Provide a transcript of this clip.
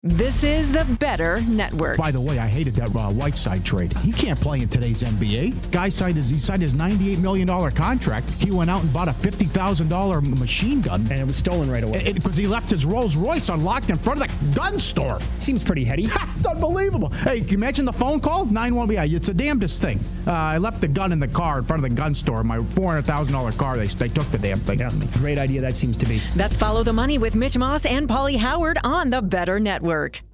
This is the Better Network. By the way, I hated that Whiteside trade. He can't play in today's NBA. Guy signed his $98 million contract. He went out and bought a $50,000 machine gun. And it was stolen right away. Because he left his Rolls Royce unlocked in front of the gun store. Seems pretty heady. It's unbelievable. Hey, can you imagine the phone call? 911. Yeah, it's the damnedest thing. I left the gun in the car in front of the gun store. My $400,000 car, they took the damn thing from me. Great idea that seems to be. That's Follow the Money with Mitch Moss and Paulie Howard on the Better Network.